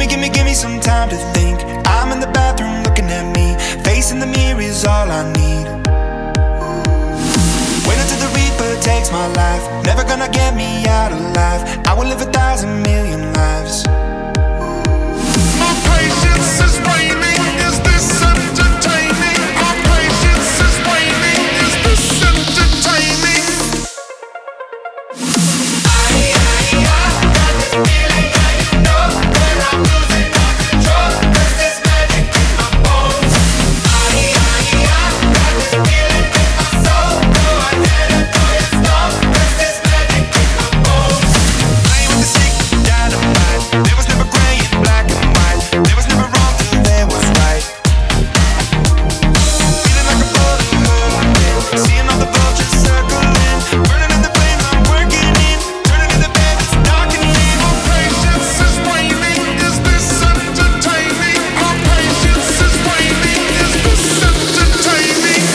Give me some time to think. I'm in the bathroom looking at me. Facing the mirror is all I need. Wait until the Reaper takes my life. Never gonna get me out alive. I will live 1,000,000,000 lives. My patience is waning. Is this entertaining? My patience is waning. Is this entertaining? Got this feeling that you know that I'm losing all control. There's this magic in my bones. Got this feeling in my soul. Go ahead and throw your stone. There's this magic in my bones. Playing with the sick dynamite. There was never gray and black and white. There was never wrong till there was right. Feeling like a bullet hurting. Seeing all the vultures circling. Burning in the flames I'm working in. Turning in the bed, it's darkening. My patience is waning. Is this entertaining? My patience is waning. Is this entertaining?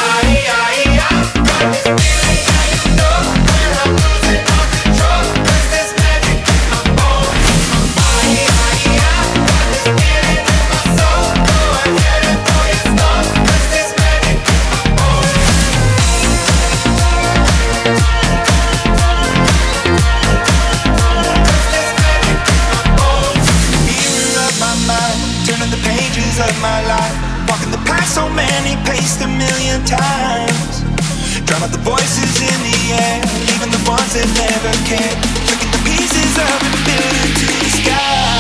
Got this feeling that you know that I'm losing all control. There's this magic in my bones. Got this feeling in my soul. Go ahead and throw your stone. There's this magic in my bones. Mirror of my mind, turning the pages of my life. Walking the path so many paced 1,000,000 times. Drown out the voices in the air, leaving the ones that never cared. Flicking the pieces of it, building to the sky.